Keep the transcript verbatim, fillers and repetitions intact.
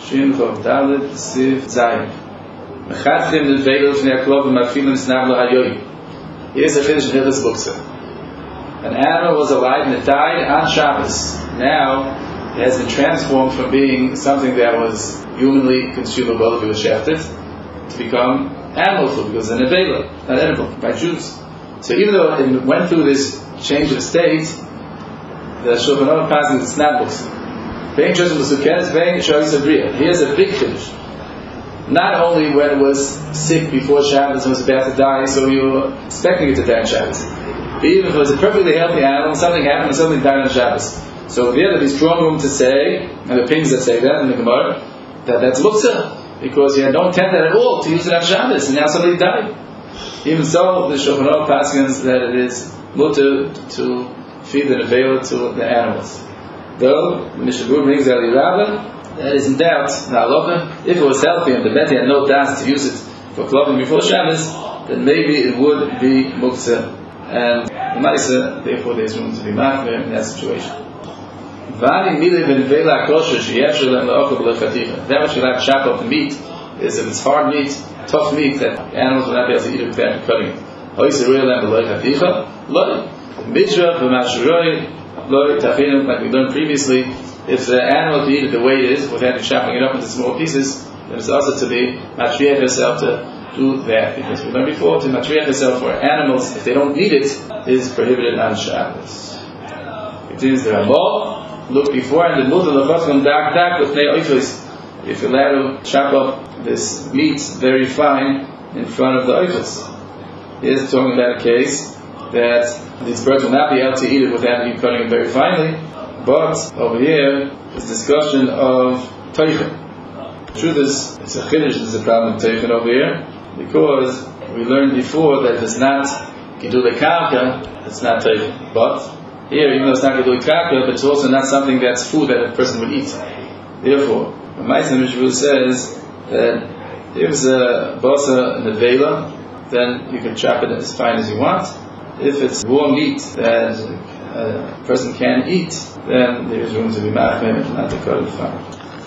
Shin Chov Dalet Sif Zayin. Mechatchim Nevelo Shnei Klov Marfilim Snavlo Hayoy. Here's a Chiddush in Hilchos Muktzah. An animal was alive and it died on Shabbos. Now it has been transformed from being something that was humanly consumable if it was shafted to become animal food because it's an nevela, not edible by Jews. So even though it went through this change of state, the Shulchan Aruch passes its snapbooks. Here's a big Chiddush. Not only when it was sick before Shabbos and was about to die, so you were expecting it to die on Shabbos. But even if it was a perfectly healthy animal, something happened and something died on Shabbos. So there would be strong room to say, and opinions that say that in the Gemara, that that's muktzah, because you had no intent at all to use it on Shabbos, and now somebody died. Even so, the Shulchan Aruch passes that it is mutter to feed the nevela to the animals. Though, the Mishnah Berurah brings out the Rabbah, that is in doubt. Now, if it was healthy and the Beti had no das to use it for clothing before Shabbos, then maybe it would be muktzah. And the Maisa, therefore, there's room to be machmir in that situation. That which you like to chop up the meat is if it's hard meat, tough meat, that animals will not be able to eat it without cutting it. Like we learned previously, if the animal can eat it the way it is, without chopping it up into small pieces, then it's also to be matriach herself to do that. Because we learned before, to matriach herself for animals, if they don't need it, is prohibited on Shabbos. It is the Ramah. Look before and the mudal of Vatzman dak dak with nei oifos. If you're allowed to chop up this meat very fine in front of the oifos. Here's talking about a case that these birds will not be able to eat it without you cutting it very finely. But over here is discussion of teichen. The truth is, it's a chiddush. There's a problem with teichen over here because we learned before that if it's not gidulei karka, it's not teichen. But here, even though it's not gidulei karka, but it's also not something that's food that a person would eat. Therefore, the Ma'aseh Mishnah says that if it's a basa nevela, then you can chop it as fine as you want. If it's raw meat that a person can eat, then there is room to be machmir, not to cut it fine.